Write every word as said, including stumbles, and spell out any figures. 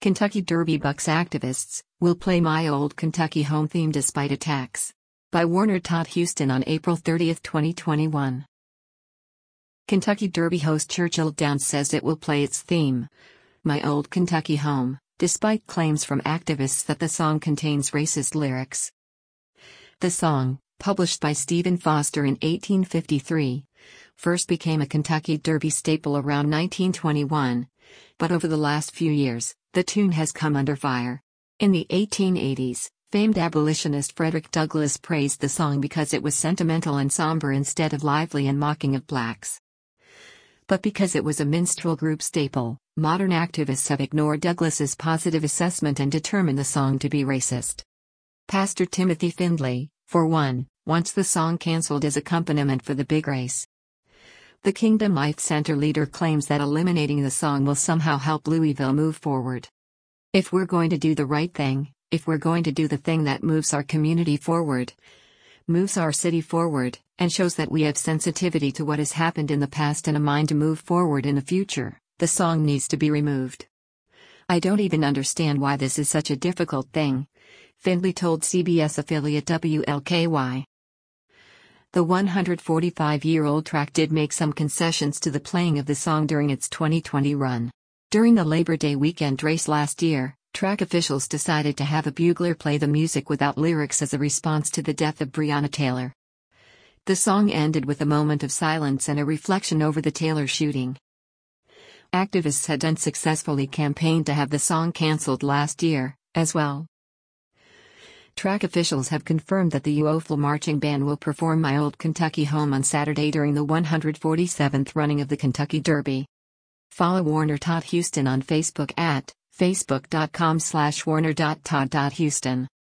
Kentucky Derby Bucks activists will play My Old Kentucky Home theme despite attacks. By Warner Todd Huston on April thirtieth, twenty twenty-one. Kentucky Derby host Churchill Downs says it will play its theme, My Old Kentucky Home, despite claims from activists that the song contains racist lyrics. The song, published by Stephen Foster in eighteen fifty-three, first became a Kentucky Derby staple around nineteen twenty-one, but over the last few years, the tune has come under fire. In the eighteen eighties, famed abolitionist Frederick Douglass praised the song because it was sentimental and somber instead of lively and mocking of blacks. But because it was a minstrel group staple, modern activists have ignored Douglass's positive assessment and determined the song to be racist. Pastor Timothy Findley, for one, wants the song cancelled as accompaniment for the big race. The Kingdom Life Center leader claims that eliminating the song will somehow help Louisville move forward. If we're going to do the right thing, if we're going to do the thing that moves our community forward, moves our city forward, and shows that we have sensitivity to what has happened in the past and a mind to move forward in the future, the song needs to be removed. I don't even understand why this is such a difficult thing, Findley told C B S affiliate W L K Y. The one hundred forty-five-year-old track did make some concessions to the playing of the song during its twenty twenty run. During the Labor Day weekend race last year, track officials decided to have a bugler play the music without lyrics as a response to the death of Breonna Taylor. The song ended with a moment of silence and a reflection over the Taylor shooting. Activists had unsuccessfully campaigned to have the song cancelled last year, as well. Track officials have confirmed that the U O F L Marching Band will perform My Old Kentucky Home on Saturday during the one hundred forty-seventh running of the Kentucky Derby. Follow Warner Todd Huston on Facebook at facebook dot com slash warner dot todd dot huston.